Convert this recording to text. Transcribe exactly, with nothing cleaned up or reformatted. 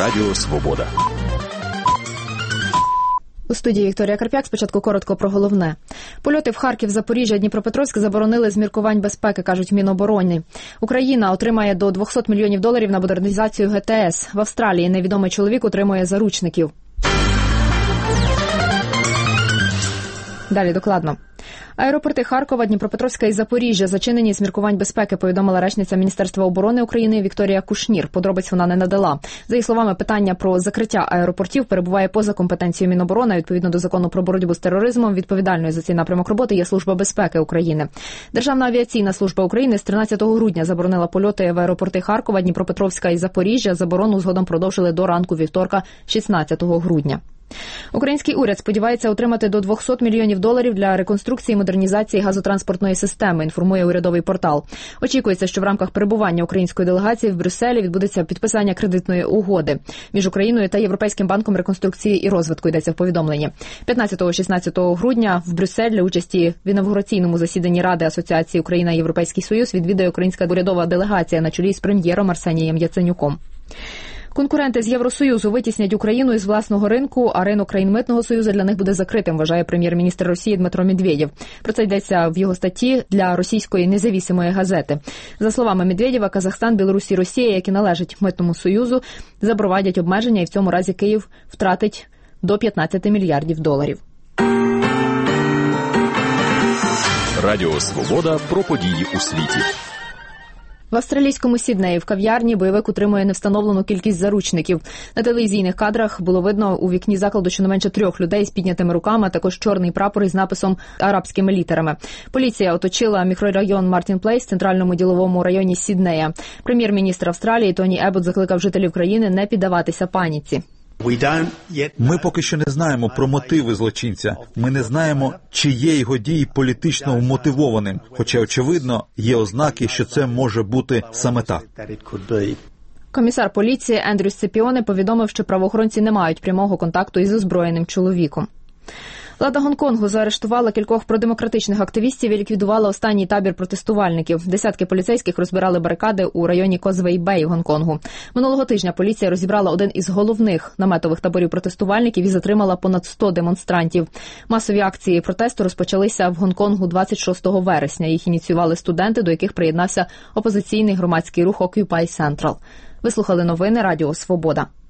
Радіо Свобода. У студії Вікторія Карп'як. Спочатку коротко про головне. Польоти в Харків, Запоріжжя, Дніпропетровськ заборонили з міркувань безпеки, кажуть в Міноборони. Україна отримає до двісті мільйонів доларів на модернізацію ге те ес. В Австралії невідомий чоловік утримує заручників. Далі докладно. Аеропорти Харкова, Дніпропетровська і Запоріжжя зачинені з міркувань безпеки, повідомила речниця Міністерства оборони України Вікторія Кушнір. Подробиць вона не надала. За її словами, питання про закриття аеропортів перебуває поза компетенцією Міноборони. Відповідно до закону про боротьбу з тероризмом, відповідальною за цей напрямок роботи є Служба безпеки України. Державна авіаційна служба України з тринадцятого грудня заборонила польоти в аеропорти Харкова, Дніпропетровська і Запоріжжя. Заборону згодом продовжили до ранку вівторка, шістнадцятого грудня. Український уряд сподівається отримати до двісті мільйонів доларів для реконструкції і модернізації газотранспортної системи, інформує урядовий портал. Очікується, що в рамках перебування української делегації в Брюсселі відбудеться підписання кредитної угоди між Україною та Європейським банком реконструкції і розвитку, йдеться в повідомленні. п'ятнадцятого-шістнадцятого грудня в Брюссель для участі в інавгураційному засіданні Ради Асоціації Україна-Європейський Союз відвідає українська урядова делегація на чолі з прем'єром Арсенієм Яценюком. Конкуренти з Євросоюзу витіснять Україну із власного ринку, а ринок країн Митного Союзу для них буде закритим, вважає прем'єр-міністр Росії Дмитро Медведєв. Про це йдеться в його статті для російської независимої газети. За словами Медведєва, Казахстан, Білорусь і Росія, які належать Митному Союзу, запровадять обмеження, і в цьому разі Київ втратить до п'ятнадцять мільярдів доларів. Радіо Свобода про події у світі. В австралійському Сіднеї в кав'ярні бойовик утримує невстановлену кількість заручників. На телевізійних кадрах було видно у вікні закладу щонайменше трьох людей з піднятими руками, а також чорний прапор із написом арабськими літерами. Поліція оточила мікрорайон Мартін Плейс в центральному діловому районі Сіднея. Прем'єр-міністр Австралії Тоні Ебот закликав жителів країни не піддаватися паніці. Ми поки що не знаємо про мотиви злочинця. Ми не знаємо, чи є його дії політично вмотивованим, хоча, очевидно, є ознаки, що це може бути саме так. Комісар поліції Ендрю Сципіоне повідомив, що правоохоронці не мають прямого контакту із озброєним чоловіком. Влада Гонконгу заарештувала кількох продемократичних активістів і ліквідувала останній табір протестувальників. Десятки поліцейських розбирали барикади у районі Козвей-Бей Гонконгу. Минулого тижня поліція розібрала один із головних наметових таборів протестувальників і затримала понад сто демонстрантів. Масові акції протесту розпочалися в Гонконгу двадцять шостого вересня. Їх ініціювали студенти, до яких приєднався опозиційний громадський рух Occupy Central. Ви слухали новини Радіо Свобода.